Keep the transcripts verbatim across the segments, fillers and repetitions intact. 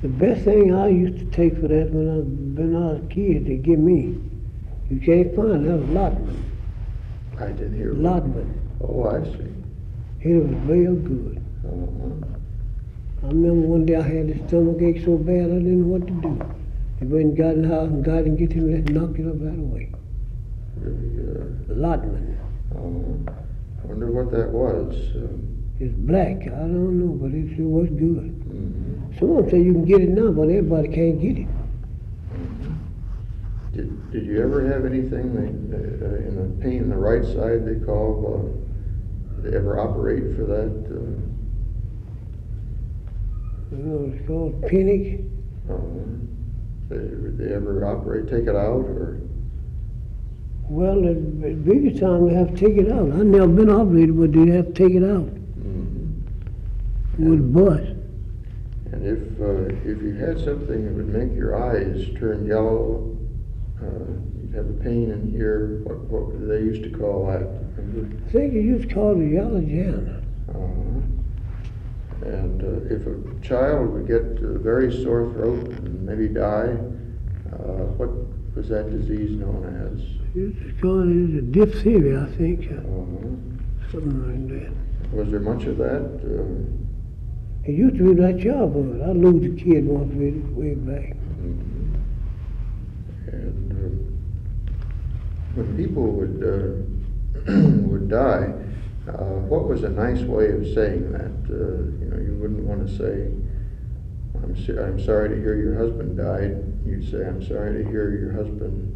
The best thing I used to take for that when I when I was a kid to give me, you can't find that was Lotman. I didn't hear. Lotman. Oh, I see. It was real good. Uh-huh. I remember one day I had a stomach ache so bad I didn't know what to do. I went and got in the house and got and get him and knocked it up right away. Really, uh, Lotman. uh, I wonder what that was. Um, It's black. I don't know, but it sure was good. mm-hmm. Some of them say you can get it now, but everybody can't get it. Mm-hmm. Did, did you ever have anything that, uh, in the pain in the right side they call, uh, did they ever operate for that? Uh, You know, it's called Pinnick. uh, they, did they ever operate, take it out, or? Well, the the biggest time they have to take it out. I've never been operated, but they have to take it out Mm-hmm. with a bus. And if uh, if you had something that would make your eyes turn yellow, uh, you'd have a pain in here. What, what do they used to call that? Remember? I think it used to call it yellow jana. Uh, and uh, if a child would get a very sore throat and maybe die, uh, what was that disease known as? It used to call it a diphtheria, I think, uh, Uh, something like that. was there much of that? Uh, It used to be that job of it. I lose a kid once with it way back. mhm. And uh, when people would uh, would die, uh, what was a nice way of saying that? Uh, you know, you wouldn't want to say, I'm, so- I'm sorry to hear your husband died. You'd say, I'm sorry to hear your husband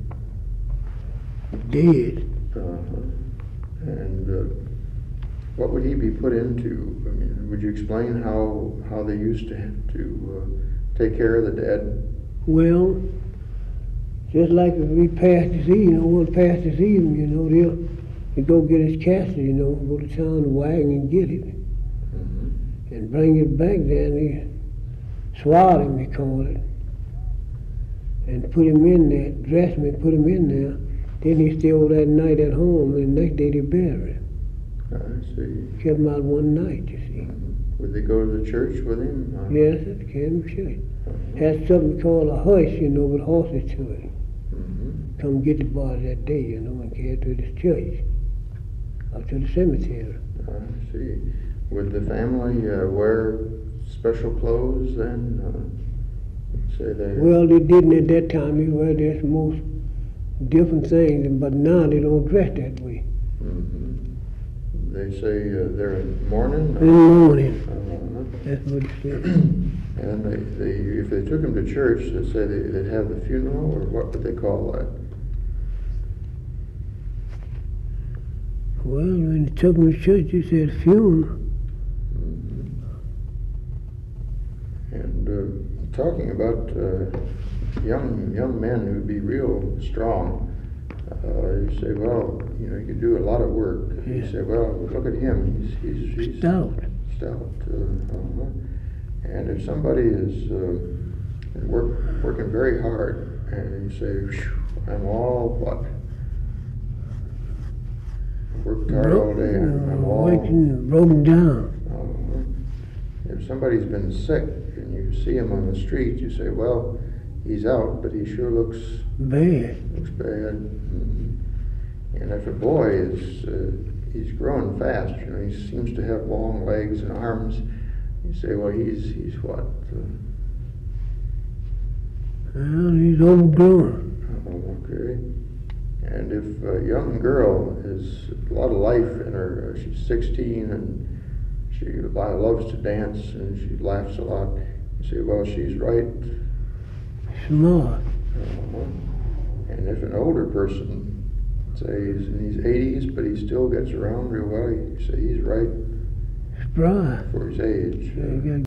Dead. uh, and uh, what would he be put into? I mean, would you explain how how they used to to uh, take care of the dead? Well, just like if we pass disease, you know, one pass disease, you know, they'll they go get his casket, you know, go to town and wagon and get it Mm-hmm. and bring it back there and they swab him, they call it, and put him in there, dress him and put him in there. Then he stay over that night at home, and the next day they bury him. I see. Kept him out one night, you see. Would they go to the church with him? Uh, Yes, it can be church. uh-huh. Had something called a hearse, you know, with horses to it. Mhm. Come get the body that day, you know, and carry it to the church, up to the cemetery. I see. Would the family uh, wear special clothes then? Uh, say they. Well, they didn't at that time. They wear this most different things, but now they don't dress that way. Mhm. They say uh, they're in mourning. In the morning, Uh, that's what it said. and they, they, if they took him to church, they say they, they'd have the funeral, or what would they call that? Well, when they took him to church, they said funeral. Mhm. And uh, talking about uh, young young men who'd be real strong, uh, you say, well, you know, you could do a lot of work. You Yeah. say, well, look at him, he's he's, he's Stout. stout. Uh, uh-huh. And if somebody is uh, work, working very hard, and you say, "Phew, I'm all what? Worked hard all day, and I'm all." Waking, broken down. Uh, if somebody's been sick and you see him on the street, you say, well, he's out, but he sure looks Bad. looks bad. Mhm. And if a boy is uh, he's growing fast, you know, he seems to have long legs and arms, you say, well, he's he's what? Uh, Well, he's overgrown. oh, okay. And if a young girl has a lot of life in her, uh, she's sixteen and she lo- loves to dance and she laughs a lot, you say, well, she's right. Smart. Uh-huh. And if an older person, say he's in his eighties, but he still gets around real well, you say he's right Spry. for his age. Yeah, you gotta